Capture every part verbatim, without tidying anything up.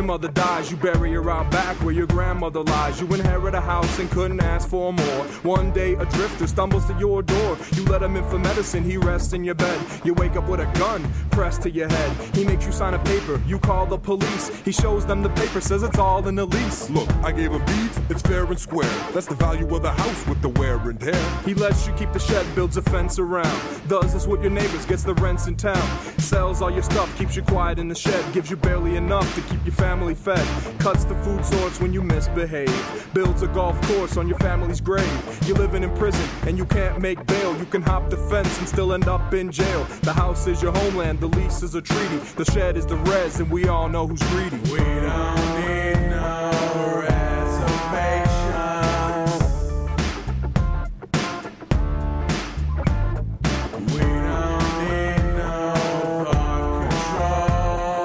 mother dies, you bury her out back where your grandmother lies. You inherit a house and couldn't ask for more. One day a drifter stumbles to your door. You let him in for medicine, he rests in your bed. You wake up with a gun pressed to your head. He makes you sign a paper, you call the police. He shows them the paper, says it's all in the lease. Look, I gave him deeds, it's fair and square. That's the value of the house with the wear and tear. He lets you keep the shed, builds a fence around. Does this with your neighbors, gets the rents in town. Sells all your stuff, keeps you quiet in the shed. Gives you barely enough to keep your family fed. Cuts the food source when you misbehave. Builds a golf course on your family's grave. You're living in prison and you can't make bail. You can hop the fence and still end up in jail. The house is your homeland, the lease is a treaty. The shed is the res, and we all know who's greedy. We don't need no reservations. We don't need no thought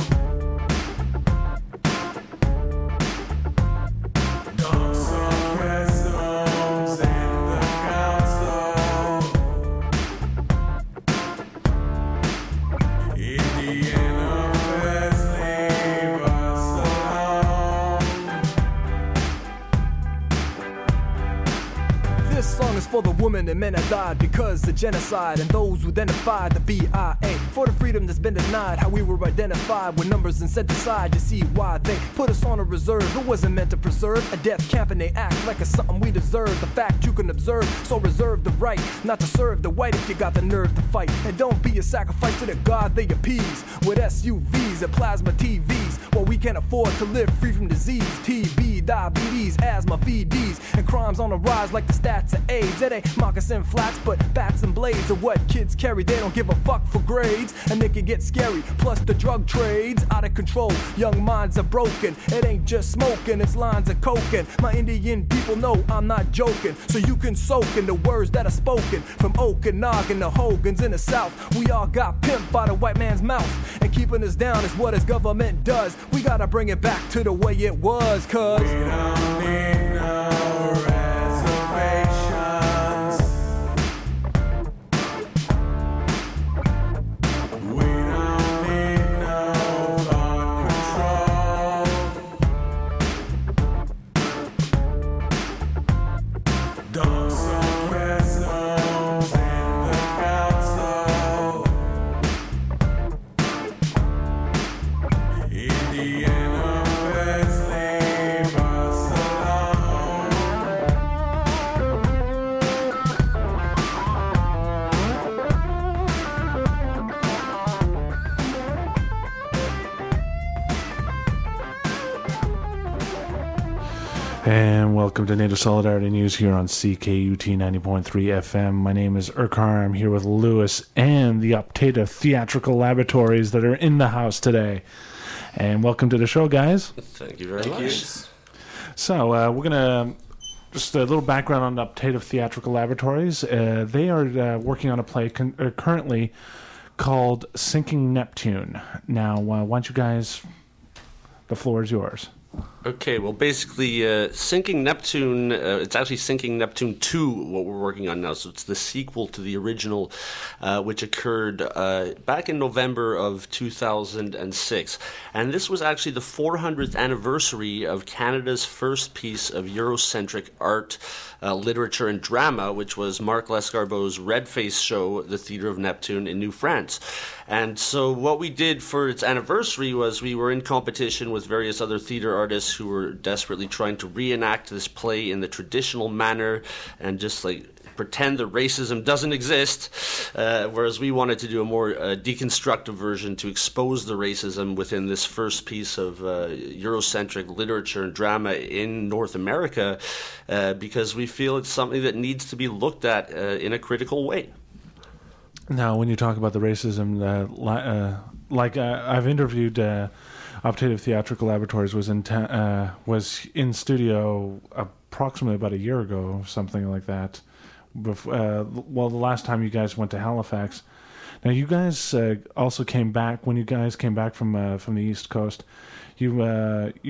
control. Don't sarcasms in the council. Indiana West, leave us alone. This song is for the women and men that died because of genocide, and those who identified the B I A for the freedom that's been denied. How we were identified with numbers and set aside. You see why they put us on a reserve. It wasn't meant to preserve a death camp, and they act like it's something we deserve. The fact you can observe, so reserve the right not to serve the white if you got the nerve to fight. And don't be a sacrifice to the god they appease with S U Vs and plasma T Vs. Well, we can't afford to live free from disease, T B, diabetes, asthma, V Ds, and crimes on the rise like the stats of AIDS. It ain't moccasin flats, but bats and blades are what kids carry. They don't give a fuck for grades, and they can get scary. Plus the drug trades out of control. Young minds are broken. It ain't just smoking, it's lines of coking. My Indian people know I'm not joking, so you can soak in the words that are spoken. From Okanagan to Hogan's in the South, we all got pimped by the white man's mouth, and keeping us down is what his government does. We gotta bring it back to the way it was, cause We don't need no reservations. We don't need no thought control. Don't sarcasms in the council. Indiana West, leave us alone. And welcome to Native Solidarity News here on C K U T ninety point three F M. My name is Urquhart. I'm here with Lewis and the Optative Theatrical Laboratories that are in the house today. And welcome to the show, guys. Thank you very Thank much. you. So uh, we're going to, just a little background on the Optative Theatrical Laboratories. Uh, they are uh, working on a play con- uh, currently called Sinking Neptune. Now, uh, why don't you guys, the floor is yours. Okay, well, basically, uh, Sinking Neptune, uh, it's actually Sinking Neptune two, what we're working on now. So it's the sequel to the original, uh, which occurred uh, back in November of two thousand six. And this was actually the four hundredth anniversary of Canada's first piece of Eurocentric art, uh, literature, and drama, which was Marc Lescarbot's Red Face show, The Theatre of Neptune in New France. And so what we did for its anniversary was we were in competition with various other theatre artists who were desperately trying to reenact this play in the traditional manner and just like pretend that racism doesn't exist, uh, whereas we wanted to do a more uh, deconstructive version to expose the racism within this first piece of uh, Eurocentric literature and drama in North America, uh, because we feel it's something that needs to be looked at uh, in a critical way. Now, when you talk about the racism, uh, li- uh, like uh, I've interviewed uh, Optative Theatrical Laboratories was in ta- uh, was in studio approximately about a year ago, something like that. Bef- uh, well, the last time you guys went to Halifax. Now, you guys uh, also came back when you guys came back from uh, from the East Coast. You uh, you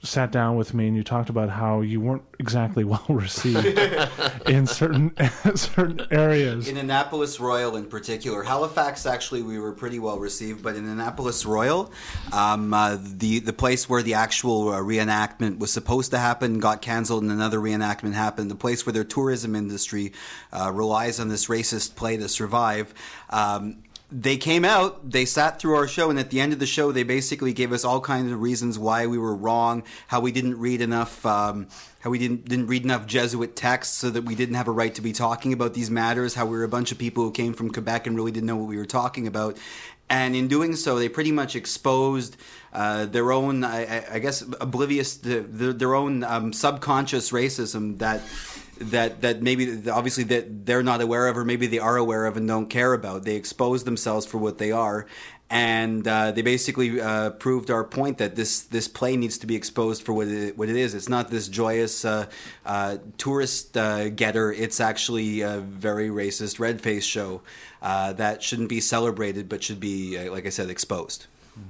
sat down with me and you talked about how you weren't exactly well received in certain certain areas. In Annapolis Royal in particular. Halifax, actually, we were pretty well received, but in Annapolis Royal, um, uh, the, the place where the actual uh, reenactment was supposed to happen got canceled and another reenactment happened. The place where their tourism industry uh, relies on this racist play to survive. Um, They came out, they sat through our show, and at the end of the show, they basically gave us all kinds of reasons why we were wrong, how we didn't read enough, um, how we didn't didn't read enough Jesuit texts, so that we didn't have a right to be talking about these matters, how we were a bunch of people who came from Quebec and really didn't know what we were talking about. And in doing so, they pretty much exposed uh, their own, I, I guess, oblivious, to their, their own um, subconscious racism that that that maybe obviously that they're not aware of, or maybe they are aware of and don't care about. They expose themselves for what they are, and uh, they basically uh, proved our point that this this play needs to be exposed for what it, what it is. It's not this joyous uh, uh, tourist uh, getter. It's actually a very racist red-faced show uh, that shouldn't be celebrated, but should be, uh, like I said, exposed.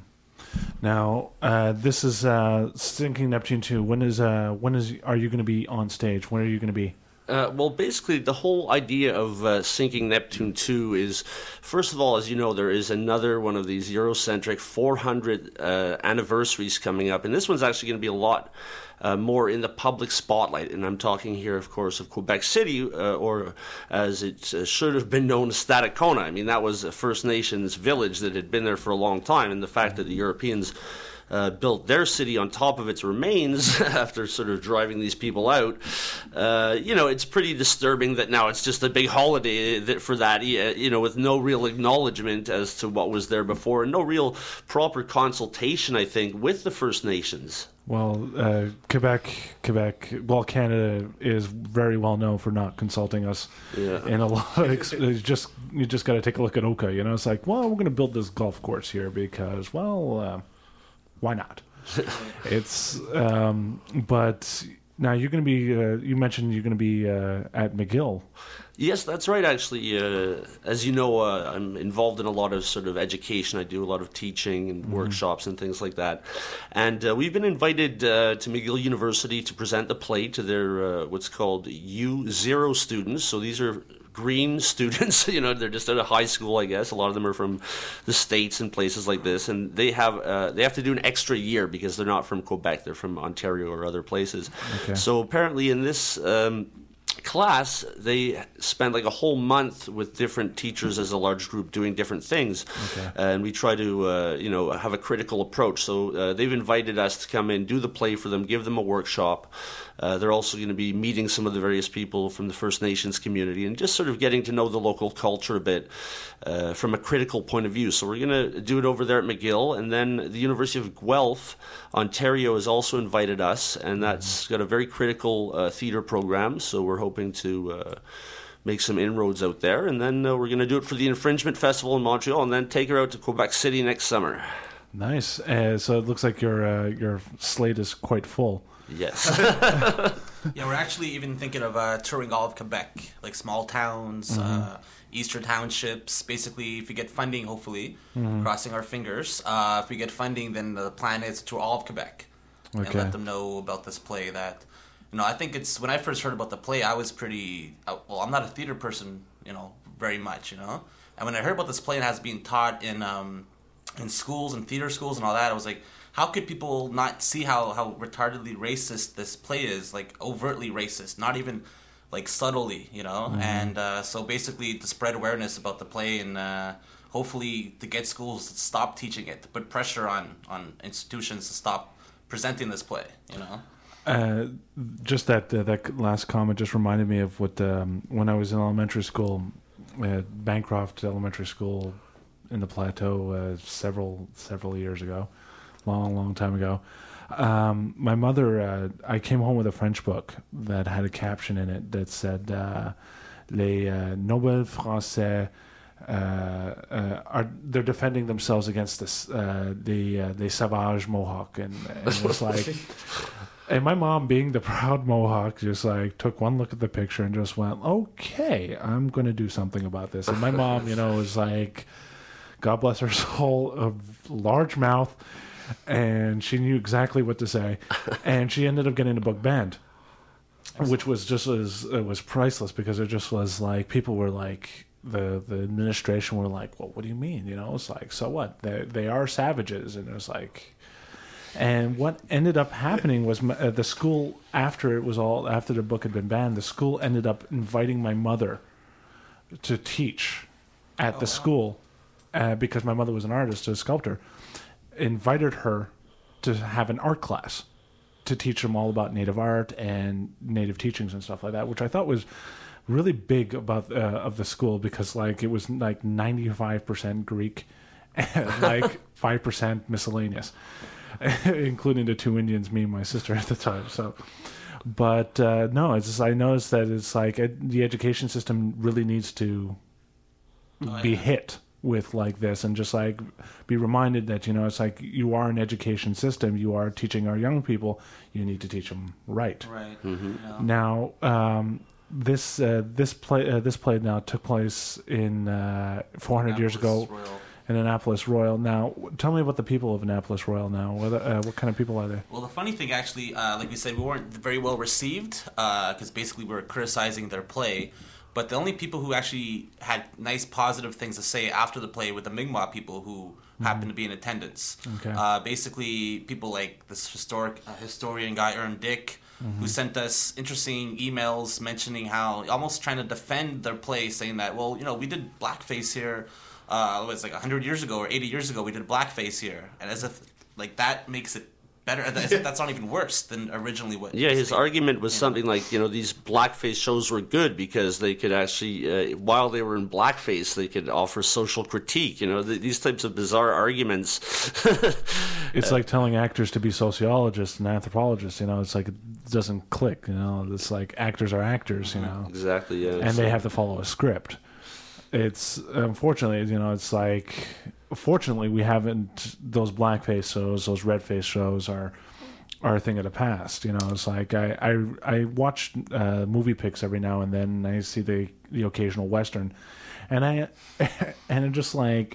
Now, uh, this is uh, Sinking Neptune two. When is uh, when is are you going to be on stage? When are you going to be? Uh, well, basically, the whole idea of uh, Sinking Neptune two is, first of all, as you know, there is another one of these Eurocentric four hundred uh, anniversaries coming up, and this one's actually going to be a lot uh, more in the public spotlight. And I'm talking here, of course, of Quebec City, uh, or as it uh, should have been known as Stadacona. I mean, that was a First Nations village that had been there for a long time, and the fact that the Europeans Uh, built their city on top of its remains after sort of driving these people out. Uh, you know, it's pretty disturbing that now it's just a big holiday that for that, you know, with no real acknowledgement as to what was there before, and no real proper consultation, I think, with the First Nations. Well, uh, Quebec, Quebec, well, Canada is very well known for not consulting us Yeah. in a lot of. Ex- it's just you just got to take a look at Oka. You know, it's like, well, we're going to build this golf course here because, well. Uh, Why not? It's um, but now you're going to be. Uh, you mentioned you're going to be uh, at McGill. Yes, that's right, actually. Uh, as you know, uh, I'm involved in a lot of sort of education. I do a lot of teaching and mm-hmm. workshops and things like that. And uh, we've been invited uh, to McGill University to present the play to their uh, what's called U zero students. So these are green students, you know, they're just out of high school, I guess. A lot of them are from the States and places like this, and they have uh, they have to do an extra year because they're not from Quebec, they're from Ontario or other places. Okay. So apparently in this um, class, they spend like a whole month with different teachers as a large group doing different things. Okay. Uh, and we try to, uh, you know, have a critical approach. So uh, they've invited us to come in, do the play for them, give them a workshop. Uh, they're also going to be meeting some of the various people from the First Nations community and just sort of getting to know the local culture a bit uh, from a critical point of view. So we're going to do it over there at McGill. And then the University of Guelph, Ontario, has also invited us, and that's got a very critical uh, theatre program. So we're hoping to uh, make some inroads out there. And then uh, we're going to do it for the Infringement Festival in Montreal and then take her out to Quebec City next summer. Nice. Uh, so it looks like your uh, your slate is quite full. Yes. Yeah, we're actually even thinking of uh, touring all of Quebec, like small towns, mm-hmm. uh, eastern townships. Basically, if we get funding, hopefully, mm-hmm. crossing our fingers, uh, if we get funding, then the plan is to tour all of Quebec okay. and let them know about this play. That, you know, I think it's, when I first heard about the play, I was pretty, uh, well, I'm not a theater person, you know, very much, you know. And when I heard about this play and has been taught in um, in schools and theater schools and all that, I was like, how could people not see how, how retardedly racist this play is? Like, overtly racist, not even, like, subtly, you know? Mm-hmm. And uh, so basically to spread awareness about the play and uh, hopefully to get schools to stop teaching it, to put pressure on, on institutions to stop presenting this play, you know? Uh, just that uh, that last comment just reminded me of what, um, when I was in elementary school, at Bancroft Elementary School in the Plateau uh, several, several years ago. Long, long time ago. Um, my mother, uh, I came home with a French book that had a caption in it that said, uh, Les uh, nobles français uh, uh, are they're defending themselves against this, uh, the uh, the Savage Mohawk, and, and it was like, and my mom, being the proud Mohawk, just like took one look at the picture and just went, okay, I'm going to do something about this. And my mom, you know, was like, God bless her soul, a large mouth. and she knew exactly what to say, and she ended up getting the book banned, which was just as it was priceless because it just was like people were like the the administration were like, well, what do you mean? You know, it's like, so what? They they are savages, and it was like. And what ended up happening was my, uh, the school, after it was all after the book had been banned, the school ended up inviting my mother to teach at Oh, the wow. school uh, because my mother was an artist, a sculptor. Invited her to have an art class to teach them all about native art and native teachings and stuff like that, which I thought was really big about uh, of the school because like it was like ninety-five percent Greek and like five percent miscellaneous. Including the two Indians, me and my sister at the time. So, but uh, no, it's just I noticed that it's like ed- the education system really needs to Oh, be yeah. hit with like this, and just like be reminded that you know it's like you are an education system. You are teaching our young people. You need to teach them right. Right. Yeah. Now, um, this uh, this play uh, this play now took place in uh, four hundred years ago. Annapolis Royal. In Annapolis Royal. Now, w- tell me about the people of Annapolis Royal. Now, what, uh, what kind of people are they? Well, the funny thing, actually, uh, like we said, we weren't very well received because basically we were criticizing their play. But the only people who actually had nice, positive things to say after the play were the Mi'kmaq people who happened to be in attendance. Okay. Uh, basically, people like this historic uh, historian guy, Ern Dick, who sent us interesting emails mentioning how, almost trying to defend their play, saying that, well, you know, we did blackface here. Uh, it was like one hundred years ago or eighty years ago, we did blackface here. And as if, like, that makes it better. As if that's not even worse than originally what... Yeah, his they- argument was you know. something like, you know, these blackface shows were good because they could actually, uh, while they were in blackface, they could offer social critique. You know, th- these types of bizarre arguments. It's like telling actors to be sociologists and anthropologists. You know, it's like it doesn't click. You know, it's like actors are actors. You know, Exactly, yeah. and they have to follow a script. It's unfortunately, you know, it's like fortunately we haven't those blackface shows, those red face shows are are a thing of the past. You know, it's like I I, I watch uh, movie pics every now and then, and I see the the occasional western, and I and I'm just like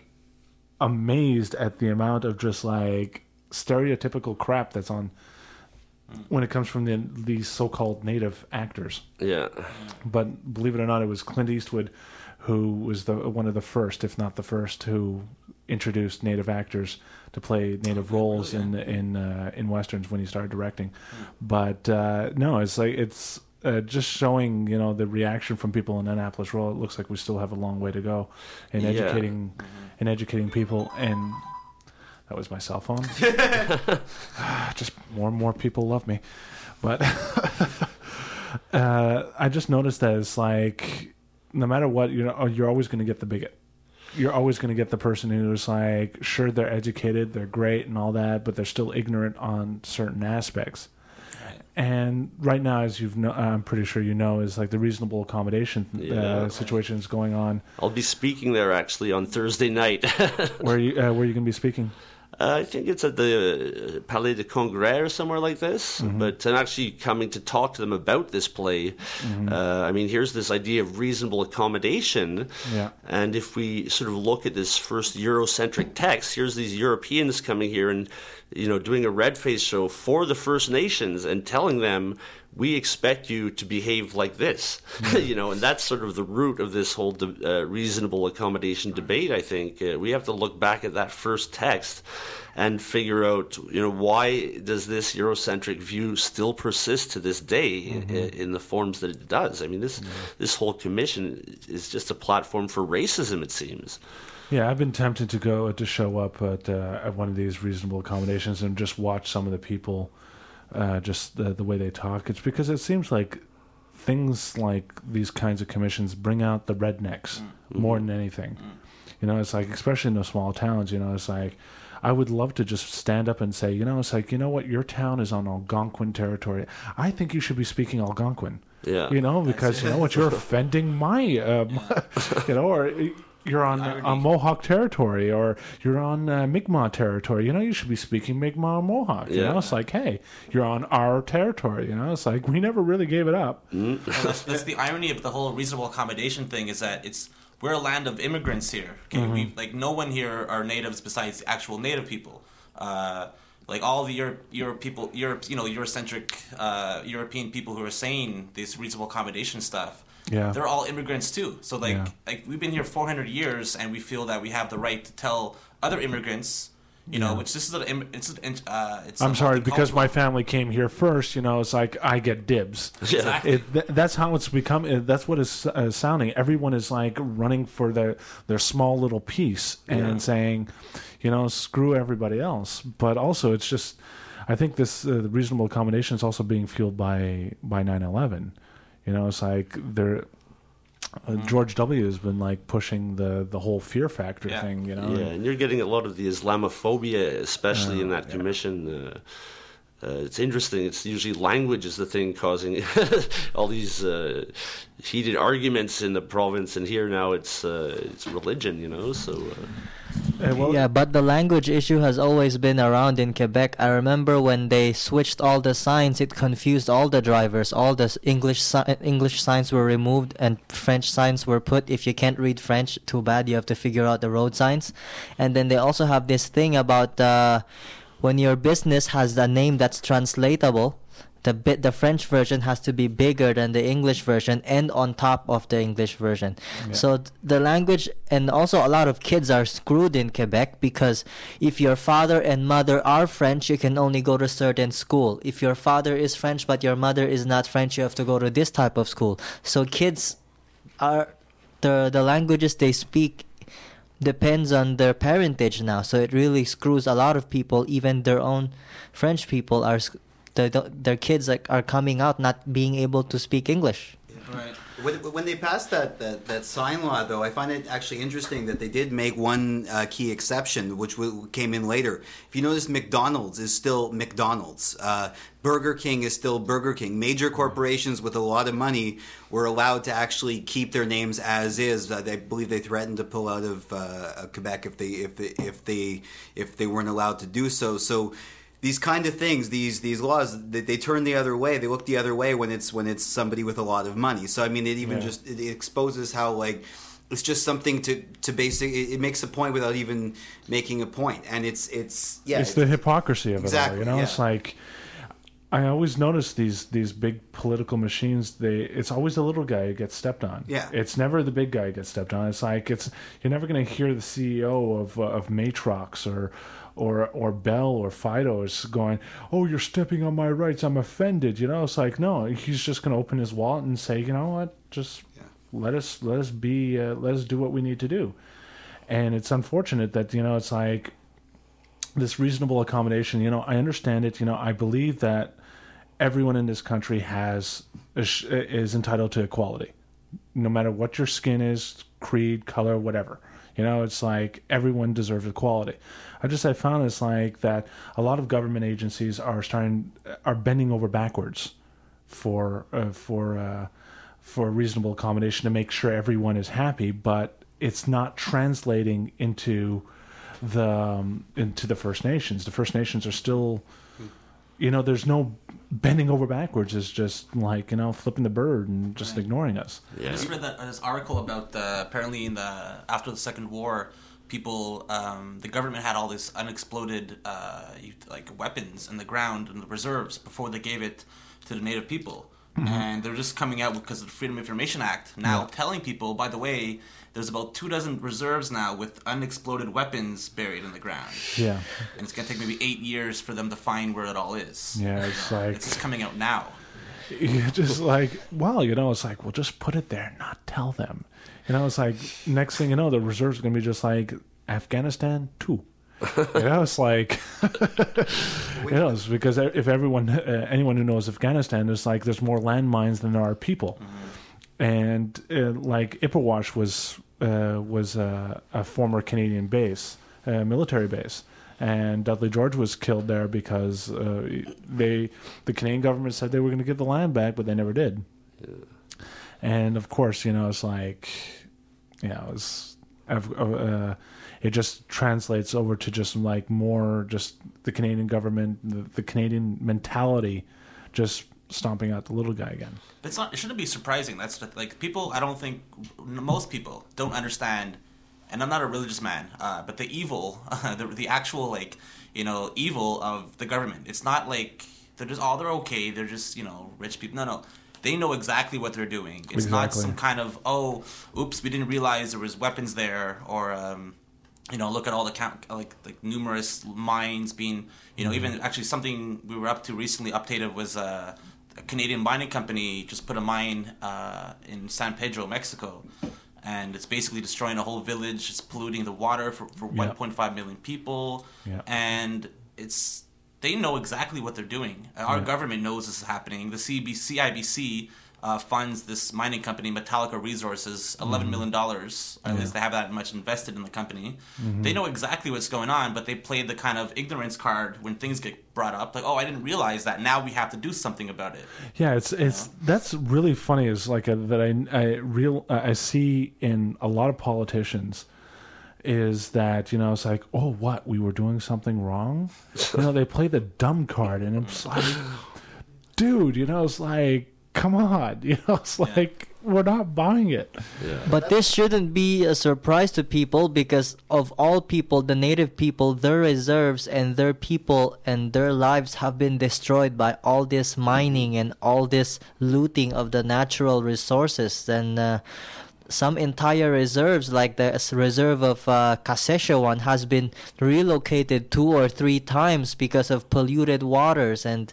amazed at the amount of just like stereotypical crap that's on when it comes from the these so-called native actors. yeah. But believe it or not, it was Clint Eastwood who was the one of the first, if not the first, who introduced native actors to play native roles in in uh, in westerns when he started directing. But uh, no, it's like it's uh, just showing you know the reaction from people in Annapolis Royal. It looks like we still have a long way to go in Yeah. educating in educating people. And that was my cell phone. Just more and more people love me, but uh, I just noticed that it's like no matter what, you know, you're always going to get the bigot. You're always going to get the person who's like, sure, they're educated, they're great, and all that, but they're still ignorant on certain aspects. Right. And right now, as you've, know, I'm pretty sure you know, is like the reasonable accommodation Yeah. uh, situation is going on. I'll be speaking there actually on Thursday night. Where are you, uh, where are you going to be speaking? Uh, I think it's at the uh, Palais de Congrès or somewhere like this. Mm-hmm. But I'm actually coming to talk to them about this play. Mm-hmm. Uh, I mean, here's this idea of reasonable accommodation. Yeah. And if we sort of look at this first Eurocentric text, here's these Europeans coming here and, you know, doing a red face show for the First Nations and telling them, we expect you to behave like this, you know, and that's sort of the root of this whole de- uh, reasonable accommodation debate. I think uh, we have to look back at that first text and figure out, you know, why does this Eurocentric view still persist to this day Mm-hmm. in, in the forms that it does? I mean, this this whole commission is just a platform for racism, it seems. Yeah, I've been tempted to go to show up at uh, at one of these reasonable accommodations and just watch some of the people, uh, just the the way they talk. It's because it seems like things like these kinds of commissions bring out the rednecks more than anything. You know, it's like especially in those small towns. You know, it's like I would love to just stand up and say, you know, it's like you know what, your town is on Algonquin territory. I think you should be speaking Algonquin. Yeah. You know, because you know what, you're offending my, um, you know, or you're on on Mohawk territory, or you're on uh, Mi'kmaq territory. You know, you should be speaking Mi'kmaq or Mohawk. You Yeah. know, it's like, hey, you're on our territory. You know, it's like we never really gave it up. Well, that's, that's the irony of the whole reasonable accommodation thing, is that it's we're a land of immigrants here. Okay, we like no one here are natives besides actual native people. Uh, like all the Europe, Europe people, Europe, you know, Eurocentric uh, European people who are saying this reasonable accommodation stuff. Yeah. They're all immigrants too. So like, Yeah. like we've been here four hundred years, and we feel that we have the right to tell other immigrants, you know, Yeah. which this is a, it's a, uh, it's. I'm a sorry, because my multicultural- family came here first. You know, it's like I get dibs. Exactly. It, th- that's how it's become. uh, That's what it's uh, sounding. Everyone is like running for their their small little piece and Yeah. saying, you know, screw everybody else. But also, it's just, I think this uh, the reasonable accommodation is also being fueled by by nine eleven. You know, it's like they're. Uh, George W. has been like pushing the, the whole fear factor Yeah. thing, you know. Yeah, and you're getting a lot of the Islamophobia, especially in that commission. Uh, uh, it's interesting. It's usually language is the thing causing all these uh, heated arguments in the province, and here now it's uh, it's religion, you know. So uh, Uh, well, Yeah, but the language issue has always been around in Quebec. I remember when they switched all the signs, it confused all the drivers. All the s- English si- English signs were removed and French signs were put. If you can't read French, too bad. You have to figure out the road signs. And then they also have this thing about uh, when your business has a name that's translatable. The bit the French version has to be bigger than the English version and on top of the English version. So th- the language, and also a lot of kids are screwed in Quebec because if your father and mother are French, you can only go to certain school. If your father is French but your mother is not French, you have to go to this type of school. So kids are the the languages they speak depends on their parentage now. So it really screws a lot of people. Even their own French people are. Sc- the, the, their kids like are coming out not being able to speak English. Right. When, when they passed that, that, that sign law, though, I find it actually interesting that they did make one uh, key exception, which w- came in later. If you notice, McDonald's is still McDonald's. Uh, Burger King is still Burger King. Major corporations with a lot of money were allowed to actually keep their names as is. Uh, I believe they threatened to pull out of uh, Quebec if they if they, if they if they weren't allowed to do so. So. These kind of things, these these laws, they, they turn the other way. They look the other way when it's when it's somebody with a lot of money. So I mean, it even Yeah. just it exposes how like it's just something to to basic. It, it makes a point without even making a point, and it's it's yeah. it's the hypocrisy of it all. Exactly, You know, yeah. it's like I always notice these these big political machines. They it's always the little guy who gets stepped on. Yeah. it's never the big guy who gets stepped on. It's like it's you're never going to hear the C E O of uh, of Matrox or. Or or Bell or Fido is going, oh, you're stepping on my rights. I'm offended. You know, it's like no, he's just going to open his wallet and say, you know what, just let us let us be uh, let us do what we need to do. And it's unfortunate that you know it's like this reasonable accommodation. You know, I understand it. You know, I believe that everyone in this country has is, is entitled to equality, no matter what your skin is, creed, color, whatever. You know, it's like everyone deserves equality. I just I found it's like that a lot of government agencies are starting are bending over backwards for uh, for uh, for reasonable accommodation to make sure everyone is happy, but it's not translating into the um, into the First Nations. The First Nations are still, you know, there's no bending over backwards. It's just like you know flipping the bird and just Right. ignoring us. yeah. I just read that this article about uh, apparently in the after the Second War, people um, the government had all this unexploded uh, you- like weapons in the ground in the reserves before they gave it to the native people, and they're just coming out because of the Freedom of Information Act now telling people, by the way, there's about two dozen reserves now with unexploded weapons buried in the ground, Yeah, and it's gonna take maybe eight years for them to find where it all is. yeah. It's like It's just coming out now. you're just like, well, you know, it's like, well, just put it there, not tell them. You know, it's like next thing you know, the reserves are gonna be just like Afghanistan two. You know, it's like, you know, it's because if everyone, uh, anyone who knows Afghanistan, it's like there's more landmines than there are people, and uh, like Ipperwash was uh, was uh, a former Canadian base, uh, military base. And Dudley George was killed there because uh, they, the Canadian government said they were going to give the land back, but they never did. And of course, you know, it's like, you know, it's, uh, it just translates over to just like more just the Canadian government, the, the Canadian mentality, just stomping out the little guy again. It's not. It shouldn't be surprising. That's the- like people. I don't think most people don't understand and I'm not a religious man, uh, but the evil, uh, the the actual like you know evil of the government. It's not like they're just oh they're okay. They're just you know rich people. No, no. They know exactly what they're doing. It's not Exactly. some kind of oh, oops, we didn't realize there was weapons there, or um, you know, look at all the count, like like numerous mines being, you know, even actually something we were up to recently updated was uh, a Canadian mining company just put a mine uh, in San Pedro, Mexico, and it's basically destroying a whole village. It's polluting the water for for Yeah. one point five million people, Yeah. and it's. They know exactly what they're doing. Our Yeah. government knows this is happening. The C B C I B C uh, funds this mining company, Metallica Resources, eleven million dollars. At least they have that much invested in the company. They know exactly what's going on, but they play the kind of ignorance card when things get brought up. Like, oh, I didn't realize that. Now we have to do something about it. Yeah, it's it's that's really funny. Is like a, that I I real I see in a lot of politicians. Is that you know it's like oh what we were doing something wrong, you know they play the dumb card and it's like, dude, you know it's like come on, you know it's like we're not buying it. But this shouldn't be a surprise to people because of all people, the native people, their reserves and their people and their lives have been destroyed by all this mining and all this looting of the natural resources. And uh, some entire reserves, like the s- reserve of uh, Kashechewan, has been relocated two or three times because of polluted waters and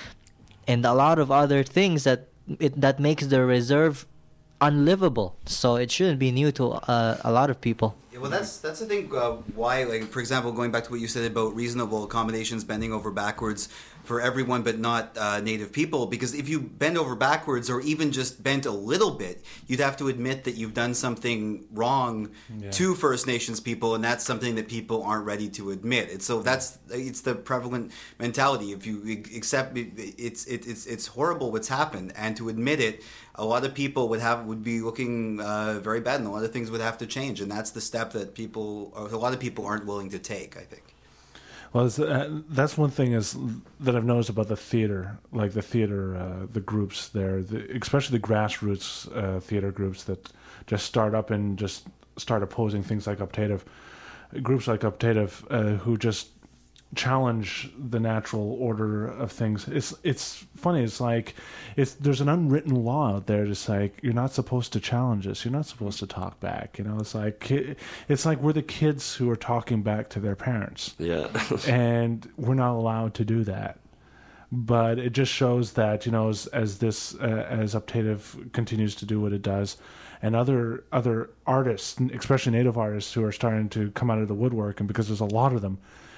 and a lot of other things that it that makes the reserve unlivable. So it shouldn't be new to uh, a lot of people. Yeah, well, that's that's the thing. Uh, why, like, for example, going back to what you said about reasonable accommodations, bending over backwards for everyone, but not uh, Native people. Because if you bend over backwards, or even just bent a little bit, you'd have to admit that you've done something wrong Yeah. to First Nations people, and that's something that people aren't ready to admit. And so that's it's the prevalent mentality. If you accept it, it's it, it's it's horrible what's happened, and to admit it, a lot of people would have would be looking uh, very bad, and a lot of things would have to change, and that's the step that people, or a lot of people, aren't willing to take, I think. Well, it's, uh, that's one thing is that I've noticed about the theater, like the theater, uh, the groups there, the, especially the grassroots uh, theater groups that just start up and just start opposing things like Uptative, groups like Uptative uh, who just challenge the natural order of things. It's it's funny. It's like it's there's an unwritten law out there. Just like you're not supposed to challenge us. You're not supposed to talk back. You know, it's like it's like we're the kids who are talking back to their parents. Yeah. And we're not allowed to do that. But it just shows that you know as, as this uh, as Uptative continues to do what it does, and other other artists, especially Native artists, who are starting to come out of the woodwork, and because there's a lot of them,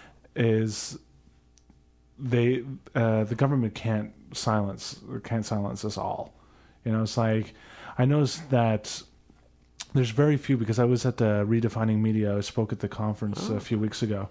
is they uh, the government can't silence or can't silence us all. You know, it's like I noticed that there's very few because I was at the Redefining Media. I spoke at the conference a few weeks ago,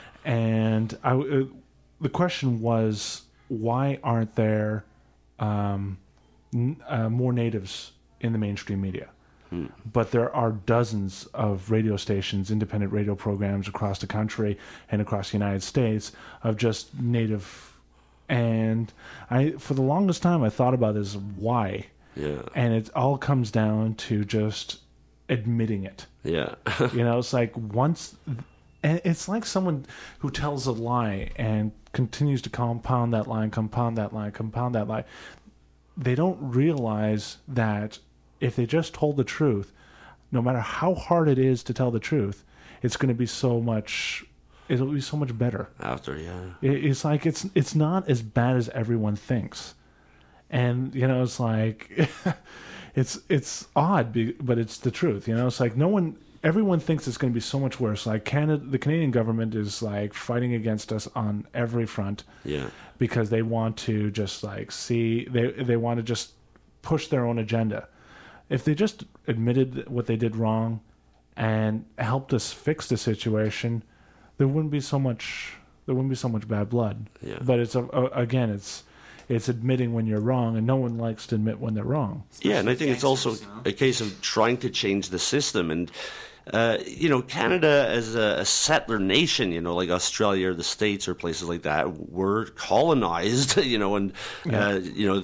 and I uh, the question was, why aren't there um, n- uh, more natives in the mainstream media? But there are dozens of radio stations, independent radio programs across the country and across the United States of just native. And I, for the longest time, I thought about this why. Yeah. And it all comes down to just admitting it. Yeah. You know, it's like once, and it's like someone who tells a lie and continues to compound that lie, compound that lie, compound that lie. They don't realize that if they just told the truth, no matter how hard it is to tell the truth, it's going to be so much, it'll be so much better. After, yeah. It, it's like, it's, it's not as bad as everyone thinks. And, you know, it's like, it's, it's odd, be- but it's the truth. You know, it's like no one, everyone thinks it's going to be so much worse. Like Canada, the Canadian government is like fighting against us on every front. Yeah. Because they want to just like see, they, they want to just push their own agenda. If they just admitted what they did wrong and helped us fix the situation, there wouldn't be so much. There wouldn't be so much bad blood. Yeah. But it's a, a, again, it's it's admitting when you're wrong, and no one likes to admit when they're wrong. Yeah, and I think it's also Gangsters, you know? a case of trying to change the system. And, uh, you know, Canada as a, a settler nation, you know, like Australia or the States or places like that, were colonized, you know, and, uh, you know, they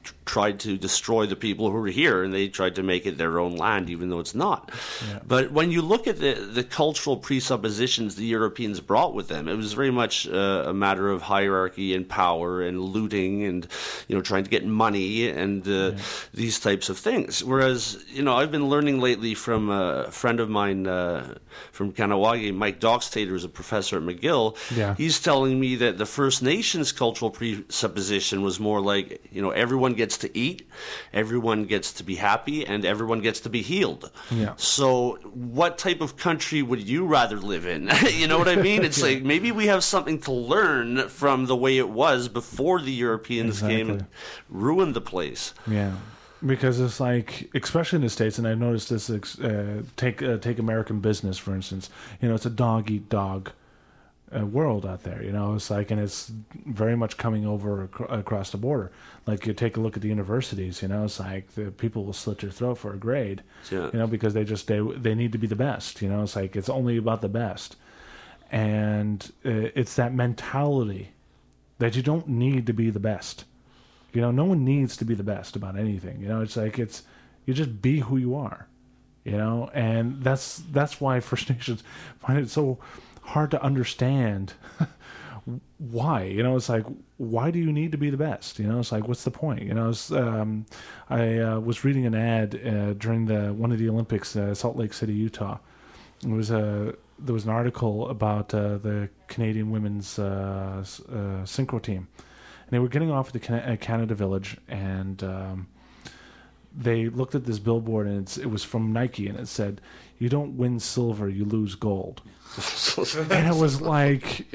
tr- tried to destroy the people who were here, and they tried to make it their own land, even though it's not. Yeah. But when you look at the, the cultural presuppositions the Europeans brought with them, it was very much uh, a matter of hierarchy and power and looting and, you know, trying to get money and uh, yeah. these types of things. Whereas, you know, I've been learning lately from a friend of mine uh, from Kahnawake, Mike Dockstader, who's a professor at McGill. Yeah. He's telling me that the First Nations cultural presupposition was more like, you know, everyone gets to eat, everyone gets to be happy, and everyone gets to be healed. Yeah. So what type of country would you rather live in? You know what I mean? It's like maybe we have something to learn from the way it was before the Europeans Exactly. came and ruined the place. Yeah, because it's like, especially in the States, and I've noticed this. Uh, take uh, take American business, for instance. You know, it's a dog eat dog uh, world out there. You know, it's like, and it's very much coming over ac- across the border. Like, you take a look at the universities. You know, it's like the people will slit your throat for a grade. Yeah. You know, because they just they they need to be the best. You know, it's like it's only about the best, and uh, it's that mentality that you don't need to be the best. You know, no one needs to be the best about anything. You know, it's like it's you just be who you are. You know, and that's that's why First Nations find it so hard to understand why. You know, it's like, why do you need to be the best? You know, it's like, what's the point? You know, it's, um, I uh, was reading an ad uh, during the one of the Olympics, uh, Salt Lake City, Utah. It was a there was an article about uh, the Canadian women's uh, s- uh, synchro team. And they were getting off at the Can- uh, Canada Village, and um, they looked at this billboard, and it's, it was from Nike, and it said, "You don't win silver, you lose gold." And it was like,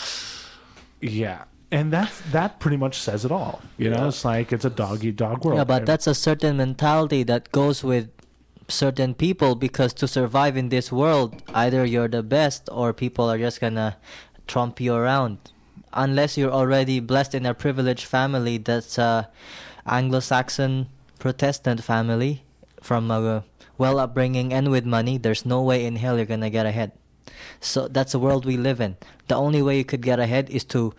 yeah. And that that pretty much says it all. You know, Yeah. it's like it's a dog-eat-dog world. Yeah, but that's a certain mentality that goes with certain people, because to survive in this world, either you're the best or people are just gonna trump you around. Unless you're already blessed in a privileged family that's a Anglo-Saxon Protestant family from a well upbringing and with money, there's no way in hell you're gonna get ahead. So that's the world we live in. The only way you could get ahead is to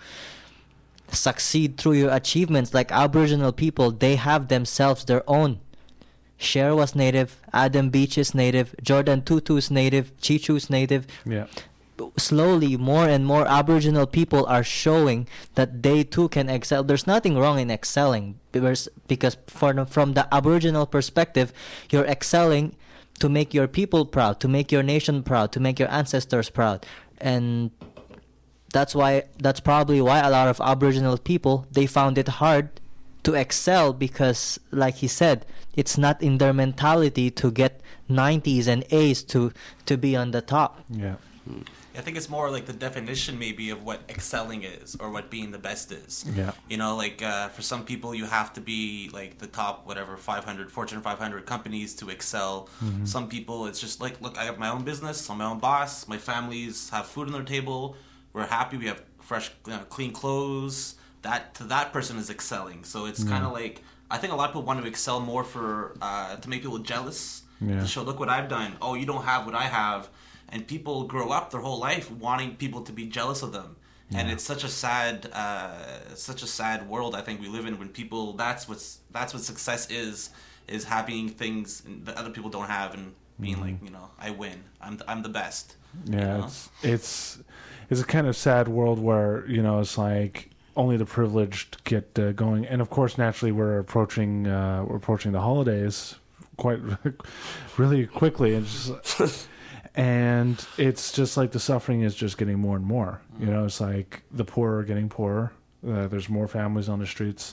succeed through your achievements. Like Aboriginal people, they have themselves their own. Cher was native, Adam Beach is native, Jordan Tutu's native, Chichu's native. Yeah. Slowly, more and more Aboriginal people are showing that they too can excel. There's nothing wrong in excelling, because because for the, from the Aboriginal perspective, you're excelling to make your people proud, to make your nation proud, to make your ancestors proud, and that's why that's probably why a lot of Aboriginal people, they found it hard to excel, because like he said, it's not in their mentality to get nineties and A's to to be on the top. Yeah. I think it's more like the definition maybe of what excelling is, or what being the best is. Yeah. You know, like uh, for some people you have to be like the top whatever five hundred Fortune five hundred companies to excel. Mm-hmm. Some people it's just like, look, I have my own business, I'm my own boss, my families have food on their table, we're happy, we have fresh, you know, clean clothes. That to that person is excelling. So it's kind of like, I think a lot of people want to excel more for uh, to make people jealous. Yeah. To show, look what I've done. Oh, you don't have what I have. And people grow up their whole life wanting people to be jealous of them. Yeah. And it's such a sad, uh, such a sad world I think we live in, when people, that's what's that's what success is, is having things that other people don't have, and being mm-hmm. like, you know, I win, I'm the, I'm the best. Yeah, you know? it's it's it's a kind of sad world where, you know, it's like only the privileged get uh, going, and of course, naturally, we're approaching uh, we're approaching the holidays quite really quickly, and just. And it's just like the suffering is just getting more and more. You know, it's like the poor are getting poorer. Uh, there's more families on the streets.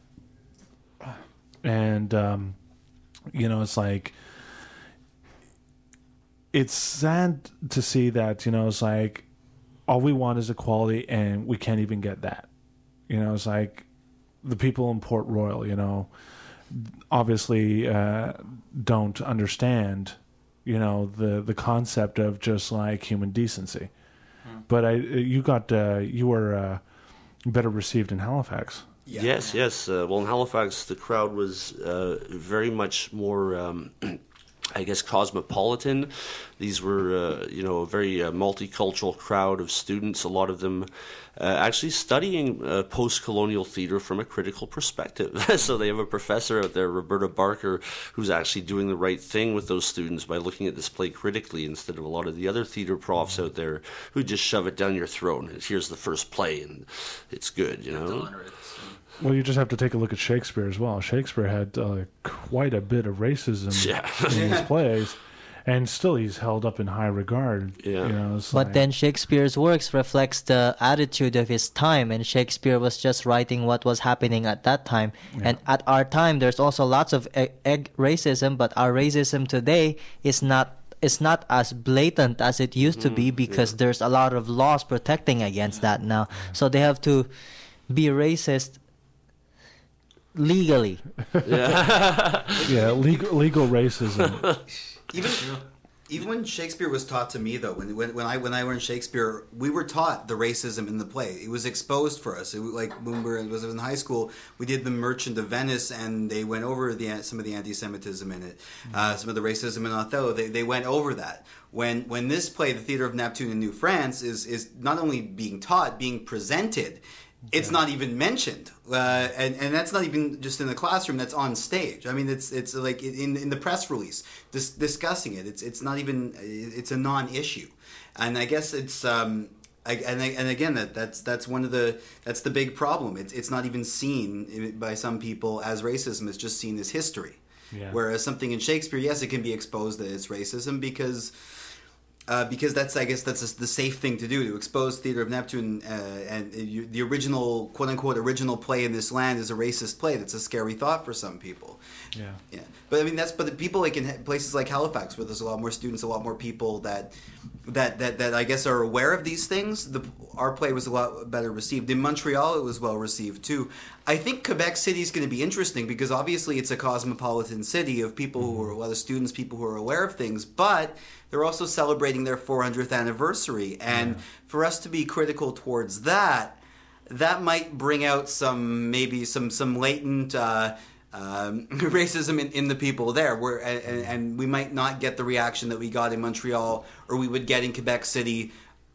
And, um, you know, it's like, it's sad to see that, you know, it's like all we want is equality and we can't even get that. You know, it's like the people in Port Royal, you know, obviously uh, don't understand, you know, the the concept of just like human decency. Hmm. But I, you got, uh, you were uh, better received in Halifax. Yeah. Yes, yes. Uh, well, in Halifax, the crowd was uh, very much more um, I guess, cosmopolitan. These were, uh, you know, a very uh, multicultural crowd of students, a lot of them uh, actually studying uh, post-colonial theater from a critical perspective. So they have a professor out there, Roberta Barker, who's actually doing the right thing with those students by looking at this play critically instead of a lot of the other theater profs out there who just shove it down your throat. And here's the first play, and it's good, you know? Well, you just have to take a look at Shakespeare as well. Shakespeare had uh, quite a bit of racism Yeah. in his plays, and still he's held up in high regard. Yeah. You know, it's But like- then Shakespeare's works reflects the attitude of his time, and Shakespeare was just writing what was happening at that time. And at our time, there's also lots of egg, egg racism, but our racism today is not is not as blatant as it used to be because there's a lot of laws protecting against that now. So they have to be racist legally. yeah, legal, legal racism. Even even when Shakespeare was taught to me, though, when when, when I when I learned Shakespeare, we were taught the racism in the play. It was exposed for us. It was like when we were was in high school, we did The Merchant of Venice, and they went over the some of the anti-Semitism in it, uh, some of the racism in Othello. They they went over that. When when this play, The Theatre of Neptune in New France, is is not only being taught, being presented. It's not even mentioned, uh, and and that's not even just in the classroom. That's on stage. I mean, it's it's like in in the press release dis- discussing it. It's it's not even it's a non-issue, and I guess it's um I, and I, and again that that's that's one of the that's the big problem. It's it's not even seen by some people as racism. It's just seen as history. Yeah. Whereas something in Shakespeare, yes, it can be exposed that it's racism because. Uh, because that's, I guess, that's the safe thing to do, to expose Theatre of Neptune uh, and you, the original, quote unquote, original play in this land is a racist play. That's a scary thought for some people. Yeah. Yeah, but I mean that's but the people like in places like Halifax, where there's a lot more students, a lot more people that that that, that I guess are aware of these things. The our play was a lot better received. In Montreal, it was well received too. I think Quebec City is going to be interesting because obviously it's a cosmopolitan city of people who are a lot of students, people who are aware of things, but they're also celebrating their four hundredth anniversary, and yeah. for us to be critical towards that, that might bring out some maybe some some latent. Uh, Um, racism in, in the people there, where and, and we might not get the reaction that we got in Montreal, or we would get in Quebec City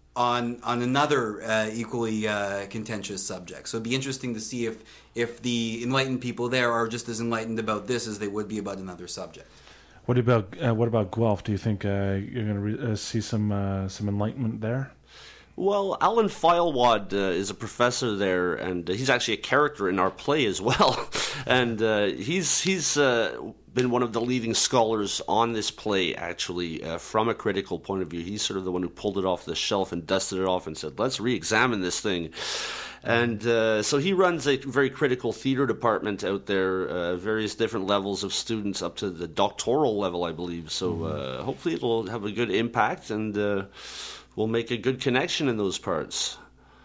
on on another uh, equally uh, contentious subject. So it'd be interesting to see if if the enlightened people there are just as enlightened about this as they would be about another subject. What about uh, what about Guelph? Do you think uh, you're going to re- uh, see some uh, some enlightenment there? Well, Alan Filewad uh, is a professor there, and uh, he's actually a character in our play as well. and uh, he's he's uh, been one of the leading scholars on this play, actually, uh, from a critical point of view. He's sort of the one who pulled it off the shelf and dusted it off and said, let's re-examine this thing. And uh, so he runs a very critical theater department out there, uh, various different levels of students up to the doctoral level, I believe. So uh, hopefully it'll have a good impact, and uh, we'll make a good connection in those parts.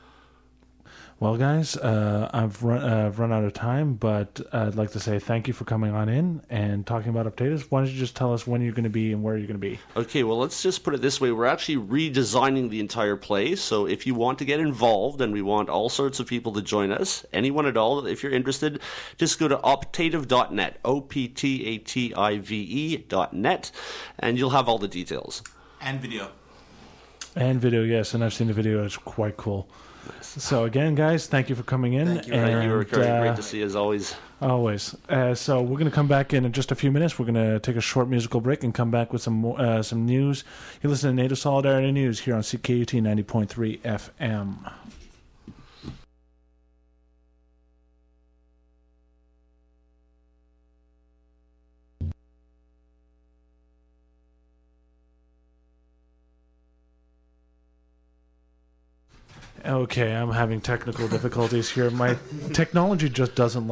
Well, guys, uh, I've run, uh, I've run out of time, but I'd like to say thank you for coming on in and talking about Updatus. Why don't you just tell us when you're going to be and where you're going to be? Okay, well, let's just put it this way. We're actually redesigning the entire play, so if you want to get involved, and we want all sorts of people to join us, anyone at all, if you're interested, just go to optative dot net, O P T A T I V E dot net, and you'll have all the details. And video. And video, yes, and I've seen the video. It's quite cool. Nice. So again, guys, thank you for coming in. Thank you. And, Thank you. Great, uh, great to see you as always. Always. Uh, so we're going to come back in, in just a few minutes. We're going to take a short musical break and come back with some more, uh, some news. You listen to Native Solidarity News here on C K U T ninety point three F M. Okay, I'm having technical difficulties here. My technology just doesn't